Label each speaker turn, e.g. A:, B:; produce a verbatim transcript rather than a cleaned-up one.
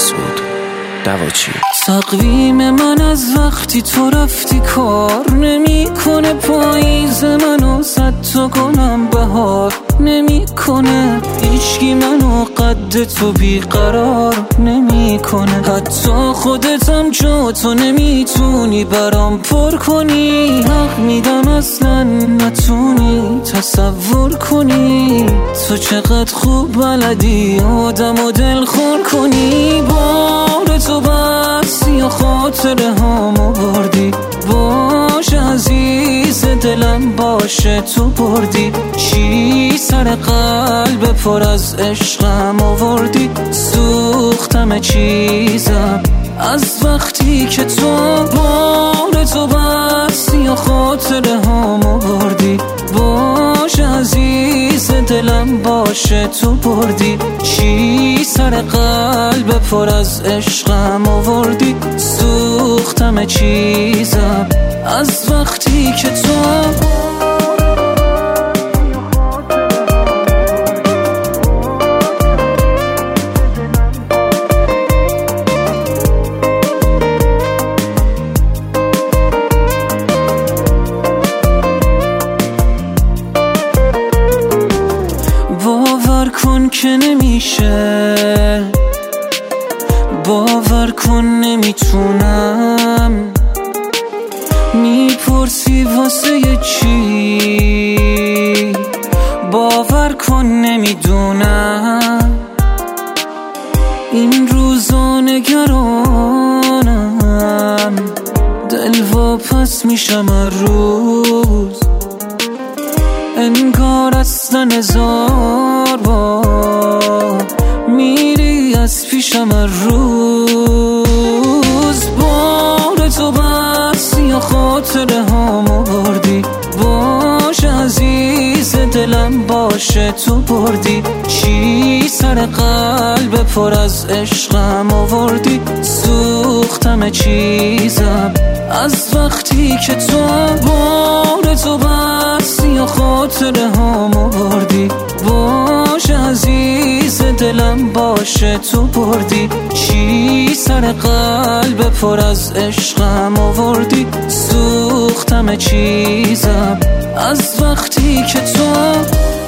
A: مسعود دواچی.
B: تقویم من از وقتی تو رفتی کار نمیکنه، پاییز منو صد تا گلم بهار نمیکنه، هیچکی منو قد تو بیقرار نمیکنه، حتی خودتم جا تو نمیتونی برام پر کنی، حق میدم اصلا نتونی تصور کنی، تو چقدر خوب بلدی آدم و دل خون کنی، بار تو بس یا خاطره هامو بردی، باش عزیز دلم باشه تو بردی، چی سر قلب پر از عشقم آوردی، سوختم چیزم از وقتی که تو بار تو بس یا خاطره هامو بردی، باش عزیز دلم باشه تو بردی، چی سر قلب پر از عشقم آوردی، سوختم چیزم از وقتی که تو باور کن که نمیشه، باور کن نمیتونم، میپرسی واسه چی، باور کن نمیدونم، این روزا نگرانم، دل واپس میشم هر روز، انگار اصلا هزار بار میری از پیشم هر روز، بار تو بس یا خاطره هامو بردی، باش عزیز دلم باشه تو بردی، چی سر قلب پر از عشقم آوردی، سوختم چیزم از وقتی که تو بار تو بس یا خاطره هامو بردی، باش عزیز دلم باشه تو بردی، چی سر قلب پر از عشقم آوردی، سوختم چیزم از وقتی که تو